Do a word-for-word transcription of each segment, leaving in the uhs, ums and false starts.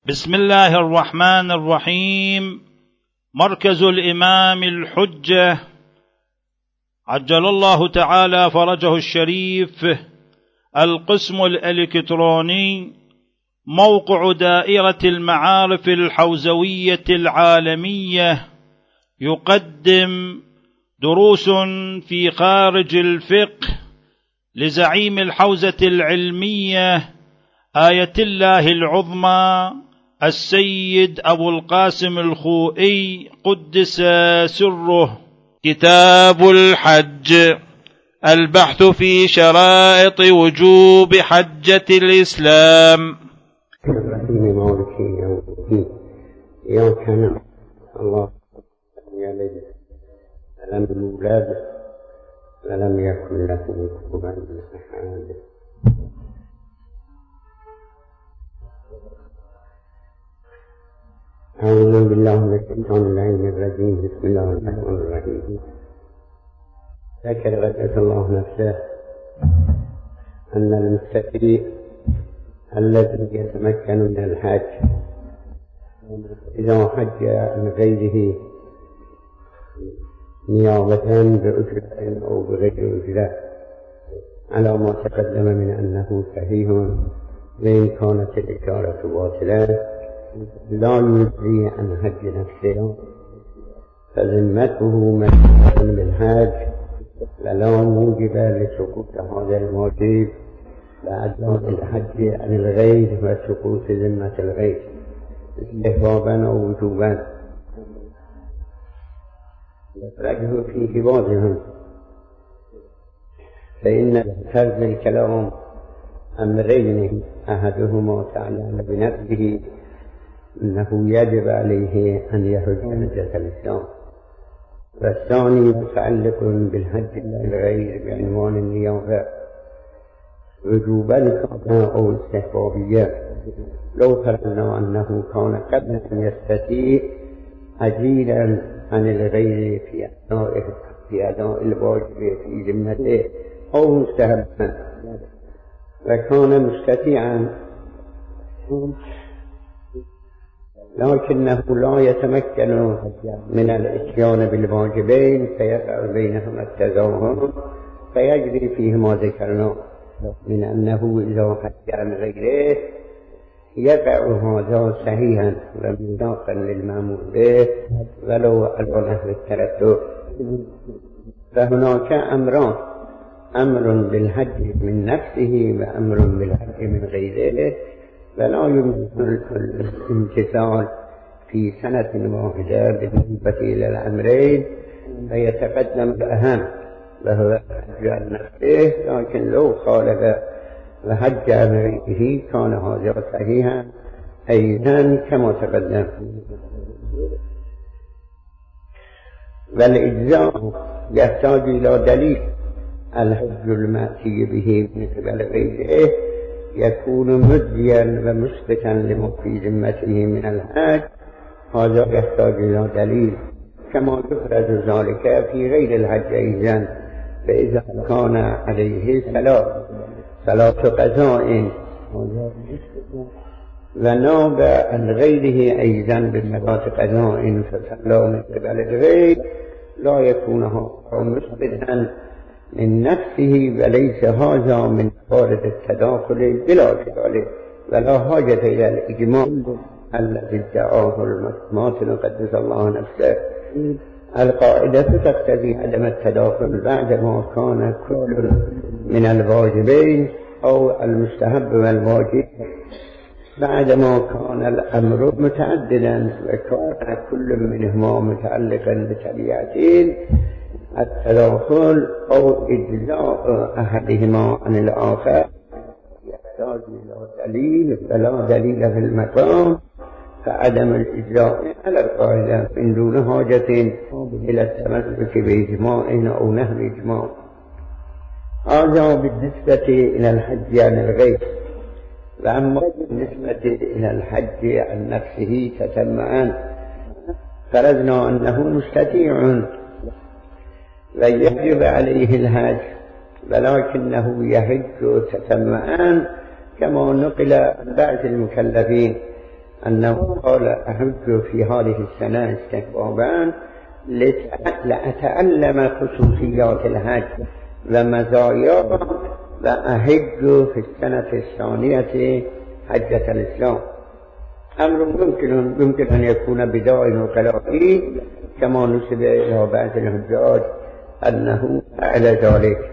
بسم الله الرحمن الرحيم. مركز الإمام الحجة عجل الله تعالى فرجه الشريف، القسم الإلكتروني، موقع دائرة المعارف الحوزوية العالمية، يقدم دروس في خارج الفقه لزعيم الحوزة العلمية آية الله العظمى السيد أبو القاسم الخوئي قدس سره. كتاب الحج، البحث في شرائط وجوب حجة الإسلام. الرحيم مالك يوم الدين، إياك نعبد الله عليه فلم يولد ولم يكن له كفوا أحد. أعوذ بالله من الشيطان اللعين الرجيم. بسم الله الرحمن الرحيم. ذكر قدس الله نفسه أن المستفيد الذي يتمكن من الحج إذا حج عن غيره نيابة بأجرة أو بغير أجرة على ما تقدم من أنه صحيح، وإن كانت الإشارة باطلة لا يجري عن حج نفسه فذمته مسؤولة بالحج، ولا موجب لسقوط هذا الواجب لأداء الحج عن الغير وسقوط ذمة الغير استحبابا أو وجوبا. رجع في بعضهم فإن فرض الكلام أمرين، أحدهما تعلم بنفسه أنه يجب عليه أن يحج حجة الإسلام، والثاني متعلق بالحج الغير بعنوان النيابة وجوبا كان أو استحبابية. لو فرضنا أنه كان قبل أن يستطيع أجيلا عن الغير في أداء في أداء الواجب في ذمته أو مستحبا، وكان مستطيعا لكنه لا يتمكن من الاتيان بالواجبين فيقع بينهما التزاحم فيجري فيه ما ذكرنا من أنه إذا حج عن غيره يقع هذا صحيحا ومناقا للمأمور به ولو على نحو الترتب. فهناك أمران، أمر بالحج من نفسه وأمر بالحج من غيره، ولا يمكن الامتثال في سنة واحدة بالنسبة إلى الأمرين، فيتقدم الأهم وهو الحج عن نفسه، لكن لو خالف وحج عن غيره كان هذا صحيحا أيضا كما تقدم. والإجزاء يحتاج إلى دليل. الحج المأتي به من قبل غيره يكون مجزيا ومثبتا لما في ذمته من الحج، هذا يحتاج إلى دليل، كما يفرض ذلك في غير الحج أيضا. فإذا كان عليه صلاة صلاة قضاء وناب عن غيره أيضا بصلاة قضاء فصلى من قبل الغير، لا يكون مثبتا من نفسه، وليس هذا من فارض التداخل بلا جدال ولا حاجة إلى الإجماع الذي ادعاه المتماثل قدس الله نفسه. القاعدة تقتضي عدم التداخل بعدما كان كل من الواجبين أو المستحب والواجب بعدما كان الأمر متعددا وكان كل منهما متعلقا بتبعتين. التداخل أو إجزاء أحدهما عن الآخر يحتاج إلى دليل، فلا دليل في المقام فعدم الإجزاء على القاعدة من دون حاجة إلى التمسك بإجماع أو نهي إجماع. هذا بالنسبة إلى الحج عن الغير. وأما بالنسبة إلى الحج عن نفسه تتمعان، فرضنا أنه مستطيع ويجب عليه الحج، ولكنه يحج تتمعان كما نقل عن بعض المكلفين أنه قال أحج في هذه السنة استحبابا لأتعلم خصوصيات الحج ومزاياه وأحج في السنة الثانية حجة الإسلام. أمر ممكن يمكن أن يكون بدائي وكلائي كما نسب إلى بعض الحجاج أنه فعل ذلك.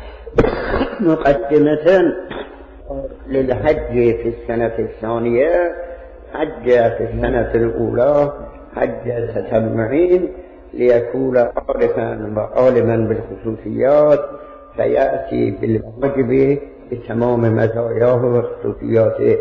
مقدمة للحج في السنة الثانية حج في السنة الأولى حج تتبعين ليكون عارفا وعالما بالخصوصيات فيأتي بالواجب بتمام مزاياه وخصوصياته.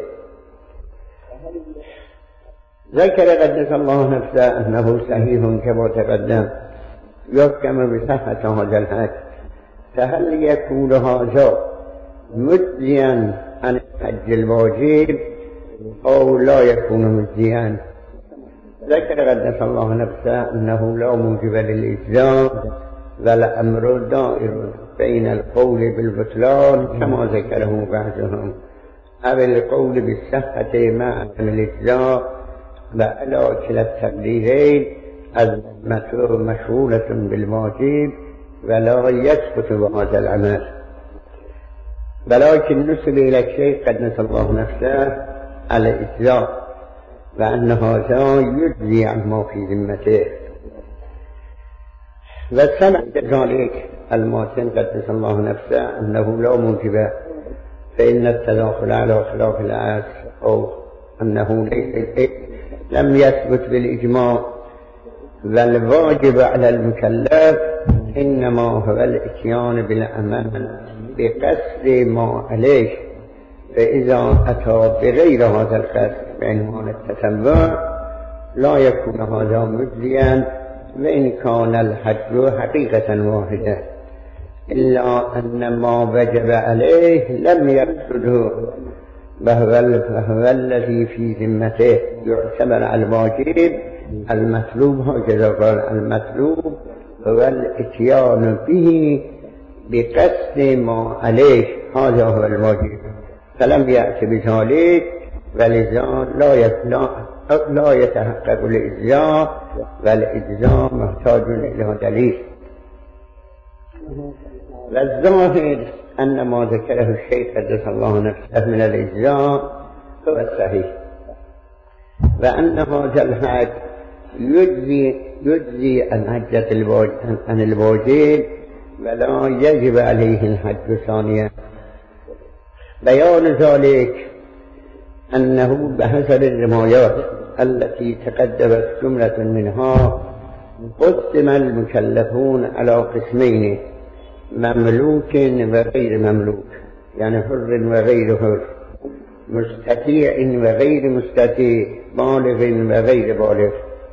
ذكر قدس الله نفسه أنه صحيح كما تقدم يحكم بصحة هذا الحج، فهل يكون هذا مجزيا عن الحج الواجب أو لا يكون مجزيا؟ ذكر قدس الله نفسه أنه لا موجب للإجزاء والأمر دائر بين القول بالبطلان كما ذكره بعضهم أو القول بالصحة مع عدم الإجزاء، وعلى كلا التقديرين الذمة مشغولة بالواجب ولا يسقط بهذا العمل. ولكن نسب إلى الشيخ قدس الله نفسه على الإجزاء وأن هذا يجزي عما في ذمته. وسمع ذلك الماتن قدس الله نفسه أنه لا موجب، فإن التداخل على خلاف العصر أو أنه لم يثبت بالإجماع، والواجب على المكلف إنما هو الإتيان بالأمل بقصد ما عليه، فإذا أتى بغير هذا القصد بعنوان التتبع لا يكون هذا مجزيا، وإن كان الحج حقيقة واحدة، إلا أن ما وجب عليه لم يقصده، وهو الذي في ذمته يعتبر على الواجب المطلوب. هكذا قال المطلوب هو الاتيان به بقصد ما عليه، هذا هو الواجب، فلم يأتي بذلك، ولذا لا لا يتحقق الإجزاء، والإجزاء محتاج إلى دليل. والظاهر أن ما ذكره الشيخ قدس الله نفسه من الإجزاء هو الصحيح، وأن هذا الحج يجزي يجزي عن حجة الواجب عن الواجب ولا يجب عليه الحج ثانيا. بيان ذلك أنه بحسب الروايات التي تقدمت جملة منها قسم المكلفون على قسمين: مملوك وغير مملوك، يعني حر وغير حر، مستطيع وغير مستطيع، بالغ وغير بالغ.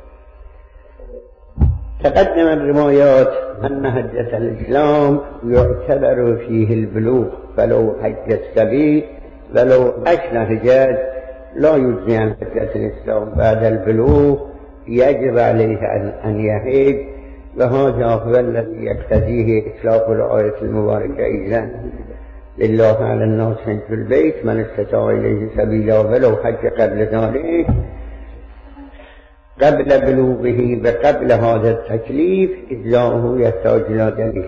تقدم الروايات أن حجة الإسلام يعتبر فيه البلوغ، فلو حج السبيل ولو أشنى حجاج لا يجزي عن حجة الإسلام بعد البلوغ، يجب عليه أن يحج، وهذا هو الذي يقتضيه إطلاق الآية المباركة: إذن لله على الناس حج البيت من استطاع إليه سبيلا، ولو حج قبل ذلك قبل بلوغه وقبل هذا التكليف إجزاؤه يحتاج إلى دليل.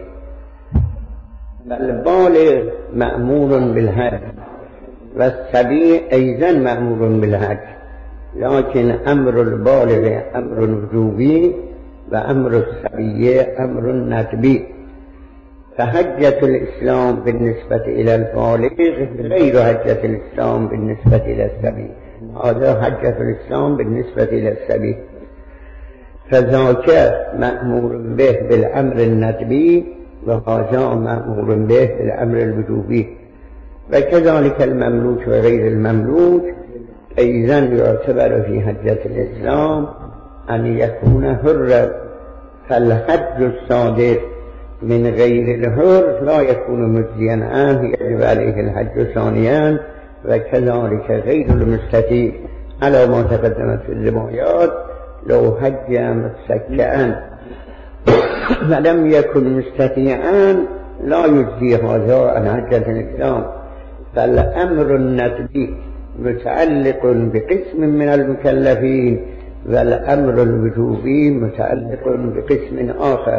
البالغ مأمور بالحج والسبي أيضا مأمور بالحج، لكن أمر البالغ أمر وجوبي وأمر السبي أمر ندبي. فحجة الإسلام بالنسبة إلى البالغ غير حجة الإسلام بالنسبة إلى السبي، هذا حجة الإسلام بالنسبة إلى السبي، فذاك مأمور به بالأمر الندبي وهذا مأمور به بالأمر الوجوبي. وكذلك المملوك وغير المملوك أيضا يعتبر في حجة الإسلام أن يكون حرا، فالحج الصادر من غير الحر لا يكون مجزيا عنه، يجب عليه الحج ثانيا، وكذلك غير المستطيع على ما تقدمت في الروايات لو حج متسكئا فلم يكن مستطيعا لا يجزي هذا عن حجة الإسلام. فالأمر الندبي متعلق بقسم من المكلفين، والأمر الوجوبي متعلق بقسم آخر.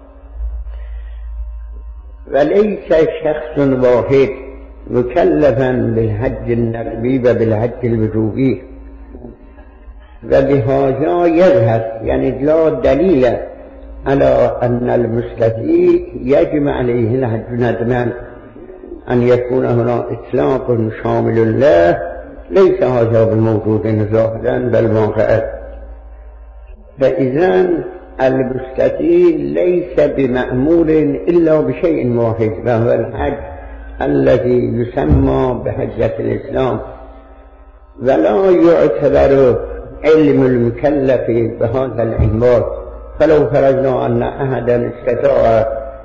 وليس شخص واحد مكلفا بالحج الندبي وبالحج الوجوبي، وبهذا يظهر يعني لا دليل على أن المستطيع يجب عليه الحج ندما، أن يكون هنا إطلاق شامل له، ليس هذا بموجود ظاهرا بل واقعا. فإذا المستطيع ليس بمأمور إلا بشيء واحد، وهو الحج الذي يسمى بحجة الإسلام، ولا يعتبر علم المكلف بهذا العنوان. فلو فرضنا أن أحدا استطاع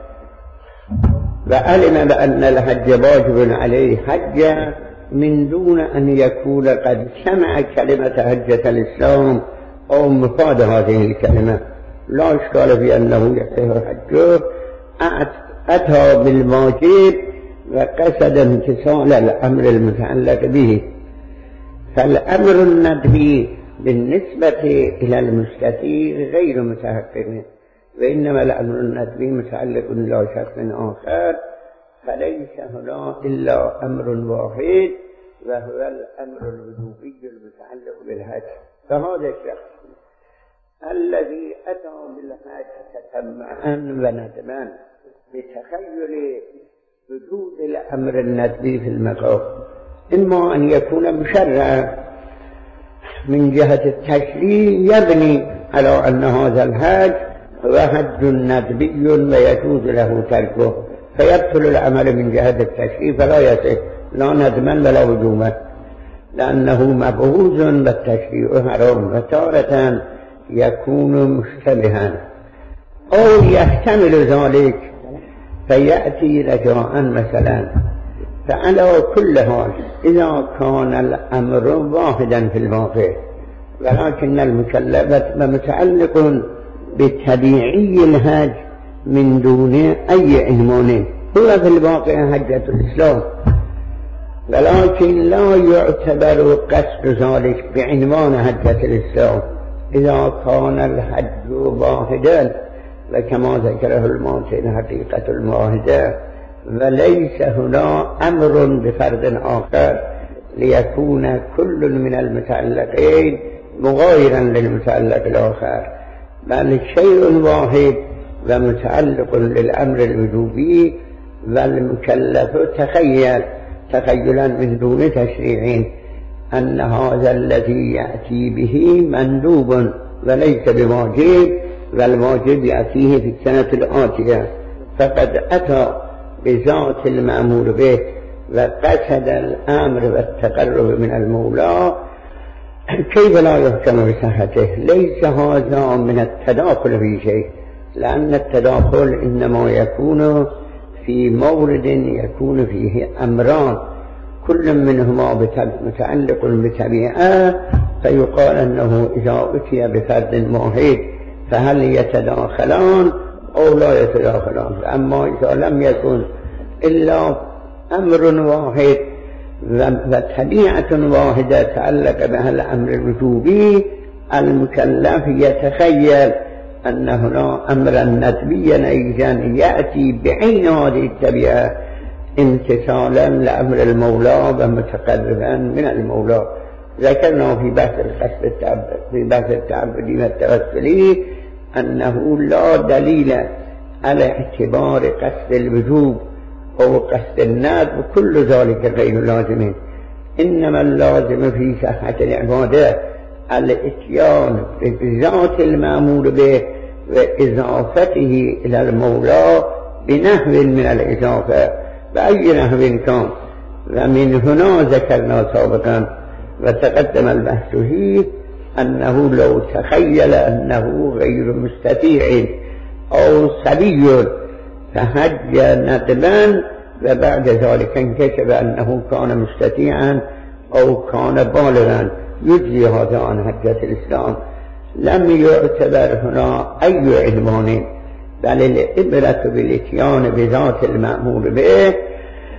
وعلم بأن الحج واجب عليه حج من دون أن يكون قد سمع كلمة حجة الإسلام أو مفاد هذه الكلمة، لا إشكال في أنه يصح حجه، أتى بالواجب وقصد امتثال الأمر المتعلق به. فالأمر الندبي بالنسبة إلى المستطيع غير متحقق، وإنما الأمر الندبي متعلق لا شخص آخر، فليس هنا إلا أمر واحد وهو الأمر الوجوبي المتعلق بالحج. فهذا الشخص الذي أتى بالحج تتمعا وندما بتخيل وجود الأمر الندبي في المقام، إما أن يكون مشرعا من جهة التشريع يبني على أن هذا الحج هو حج ندبي ويجوز له تركه، فيبطل العمل من جهة التشريع فلا يصح لا ندما ولا وجوبا، لأنه مبعوث والتشريع حرام، وتارة يكون مشتبها أو يحتمل ذلك فيأتي رجاء مثلا. فعلى كل حال إذا كان الأمر واحدا في الواقع، ولكن المكلف متعلق بتبيعي الحج من دون أي عنوان، هو في الواقع حجة الإسلام، ولكن لا يعتبر قصد ذلك بعنوان حجة الإسلام إذا كان الحج واحدا، وكما ذكره الماتن حقيقة المواحدة، وليس هنا أمر بفرد آخر ليكون كل من المتعلقين مغايرا للمتعلق الآخر، بل شيء واحد ومتعلق للأمر الوجوبي، والمكلف تخيل تخيلا من دون تشريع أن هذا الذي يأتي به مندوب وليس بواجب، والواجب يأتيه في السنة الآتية، فقد أتى بذات المأمور به وقصد الأمر والتقرب من المولى، كيف لا يحكم بصحته؟ ليس هذا من التداخل في شيء، لأن التداخل إنما يكون في مورد يكون فيه أمران كل منهما متعلق بطبيعة، فيقال أنه إذا أتي بفرد واحد فهل يتداخلان أو لا يتداخلان. أما إذا لم يكن إلا أمر واحد وطبيعة واحدة تعلق بها الأمر الوجوبي، المكلف يتخيل أن هنا أمرا ندبيا أيضا يأتي بعين هذه الطبيعة امتثالا لأمر المولى ومتقربا من المولى. ذكرنا في بحث القصد التعبد في بحث التعبدي والتوسلي أنه لا دليل على اعتبار قصد الوجوب أو قصد الندب، كل ذلك غير لازم، إنما اللازم في صحة العبادة الاتيان بذات المأمور به وإضافته إلى المولى بنحو من الإضافة بأي نحو كان. ومن هنا ذكرنا سابقا وتقدم البحث فيه أنه لو تخيل أنه غير مستطيع أو صبي فحج ندبا وبعد ذلك انكشف أنه كان مستطيعا أو كان بالغا يجزي هذا عن حجة الإسلام، لم يعتبر هنا أي عنوان، بل الإبرة بالإتيان بذات المأمور به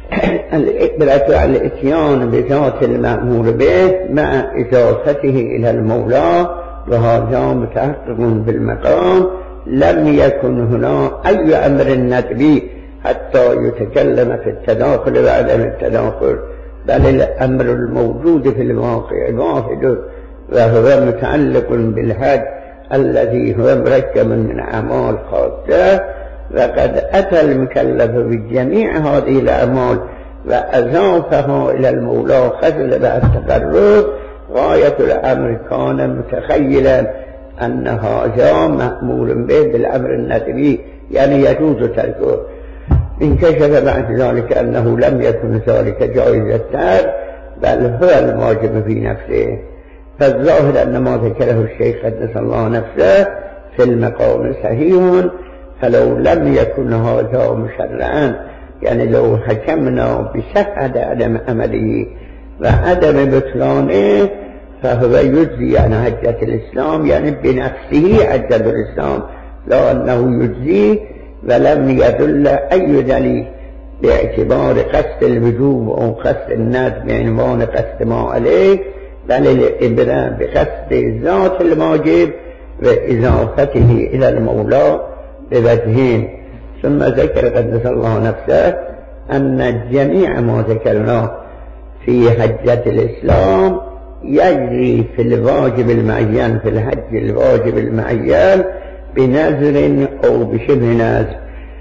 الاتيان بذات المأمور به مع إضافته إلى المولى، وهذا متحقق بالمقام. لم يكن هنا أي أمر ندبي حتى يتكلم في التداخل وعدم التداخل، بل الأمر الموجود في الواقع واحد، وهو متعلق بالحج الذي هو مركب من أعمال خاصة. وقد أتى المكلف بجميع هذه الأعمال وأضافها إلى المولى خزل بالتقرب. غاية الأمر كان متخيلا أن هذا مأمور به بالأمر الندبي، يعني يجوز تركه. انكشف بعد ذلك أنه لم يكن ذلك جائز الترك، بل هو الواجب في نفسه. فالظاهر أن ما ذكره الشيخ قدس الله نفسه في المقام صحيح، فلو لم يكن هذا مشرعا، يعني لو حكمنا بصحة عدم عمله وعدم بطلانه، فهو يجزي عن حجة الإسلام، يعني بنفسه حجة الإسلام، لا أنه يجزي. ولم يدل أي دليل باعتبار قصد الوجوب أو قصد الندب بعنوان قصد ما عليه، بل الإبرة بقصد ذات الواجب وإضافته إلى المولى بوجهين. ثم ذكر قدس الله نفسه أن جميع ما ذكرناه في حجة الإسلام يجري في الواجب المعين، في الحج الواجب المعين بنذر أو بشبه نذر.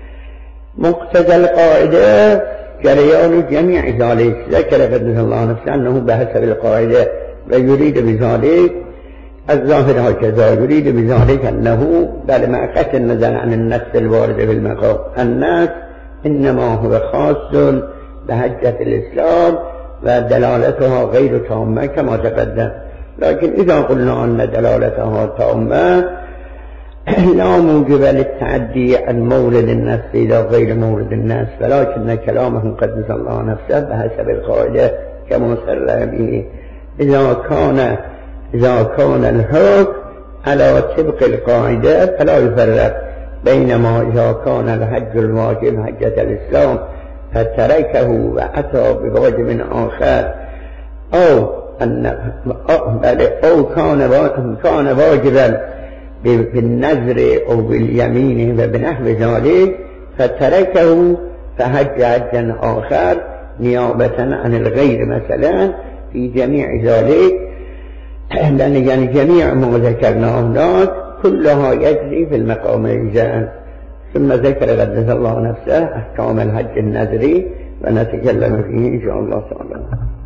مقتضى القاعدة جريان جميع ذلك. ذكر قدس الله نفسه أنه بحسب القاعدة، ويريد بذلك الظاهر هكذا، يريد بذلك أنه بل مع قطع النظر عن النص الوارد في المقام، النص إنما هو خاص بحجة الإسلام ودلالتها غير تامة كما تقدم. لكن إذا قلنا أن دلالتها تامة لا موجب للتعدي عن مورد النص إلى غير مورد النص، ولكن كلامه قدس الله نفسه بحسب القاعدة كما سر به. إذا كان إذا كان الحكم على طبق القاعدة فلا يفرق، بينما إذا كان الحج الواجب حجة الإسلام فتركه وأتى بواجب آخر، أو أن أو كان كان واجبا بالنذر أو باليمين وبنحو ذلك فتركه فحج حجا آخر نيابة عن الغير مثلا. في جميع ذلك لأن يعني جميع ما ذكرناه هناك كلها يجري في المقام الإجزاء. ثم ذكر قدس الله نفسه أحكام الحج النذري ونتكلم فيه إن شاء الله تعالى.